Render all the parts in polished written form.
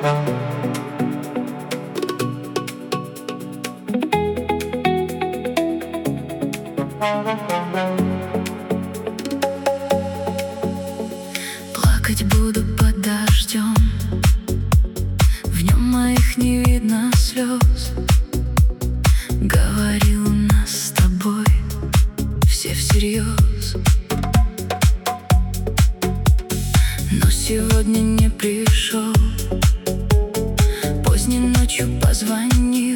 Плакать буду под дождем, в нем моих не видно слез. Говорил, у нас с тобой все всерьез. Но сегодня не пришел, поздней ночью позвонил,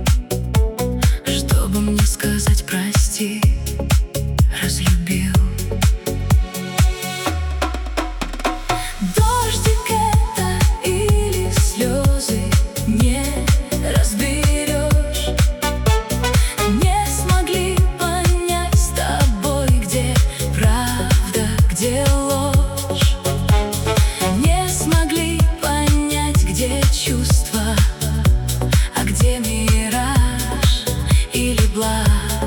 чтобы мне сказать прости, разлюбил. Дождик это или слезы, не разберешь. Не смогли понять с тобой, где правда, где ложь. Не смогли понять, где чувства, а где мираж или блажь.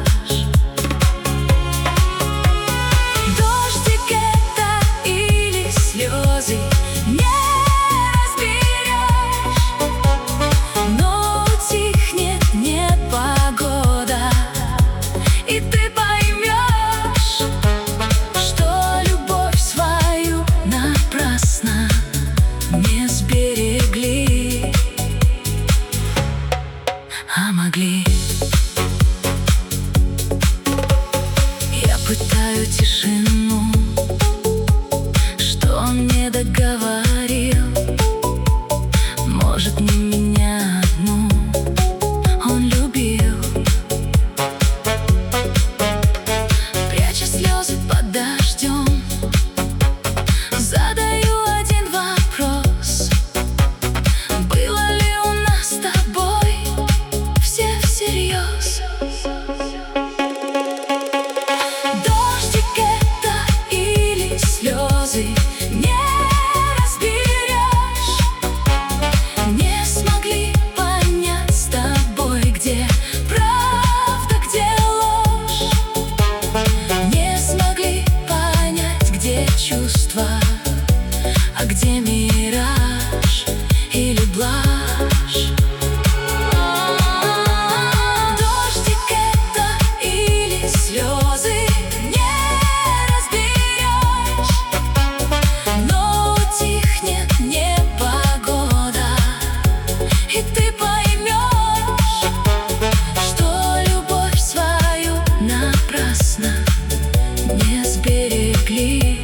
Дождик это или слезы, не разберешь. Но утихнет непогода, и ты поймешь, что любовь свою напрасно не сберегли, а могли. Я пытаю тишину, что он не договорил. Может, не меня одну он любил. Пряча слезы под дождем, задаю один вопрос: было ли у нас с тобой все всерьез? Дождик это или слезы, не разберешь. Не смогли понять с тобой, где правда, где ложь. Не смогли понять, где чувства, а где мираж или блажь. Дождик это или слезы, не разберешь. Но утихнет непогода, и ты поймешь, что любовь свою напрасно не сберегли,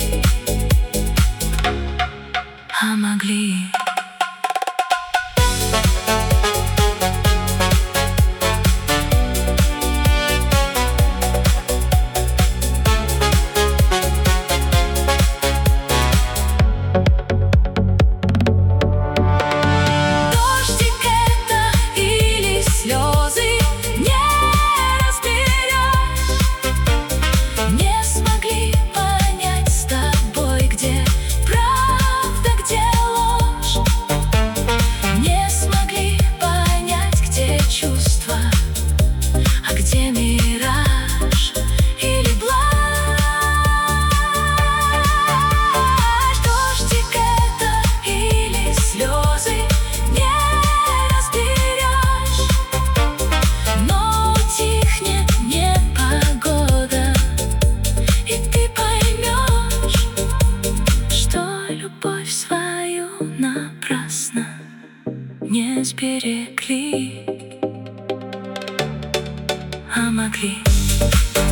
а могли. Дождик это или слезы, не разберешь. Не смогли понять с тобой, где правда, где ложь. Не смогли понять, где чувства, а где мираж или блажь. Дождик это или слезы, не разберешь. Но утихнет непогода, и ты поймешь, что любовь свою напрасно не сберегли, а могли.